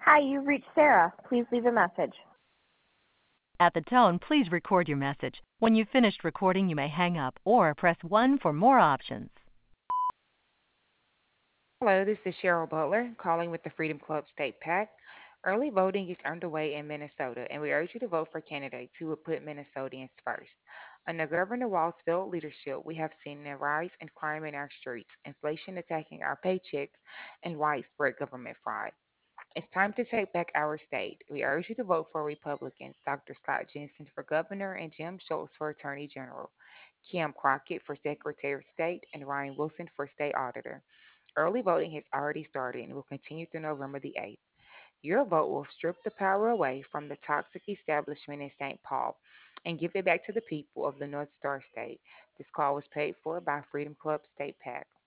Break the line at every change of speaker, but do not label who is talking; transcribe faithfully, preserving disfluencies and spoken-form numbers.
Hi, you've reached Sarah. Please leave a message.
At the tone, please record your message. When you've finished recording, you may hang up or press one for more options.
Hello, this is Cheryl Butler calling with the Freedom Club State PAC. Early voting is underway in Minnesota, and we urge you to vote for candidates who will put Minnesotans first. Under Governor Walz's failed leadership, we have seen a rise in crime in our streets, inflation attacking our paychecks, and widespread government fraud. It's time to take back our state. We urge you to vote for Republicans, Doctor Scott Jensen for governor and Jim Schultz for attorney general, Kim Crockett for secretary of state, and Ryan Wilson for state auditor. Early voting has already started and will continue through November the eighth. Your vote will strip the power away from the toxic establishment in Saint Paul and give it back to the people of the North Star State. This call was paid for by Freedom Club State PAC.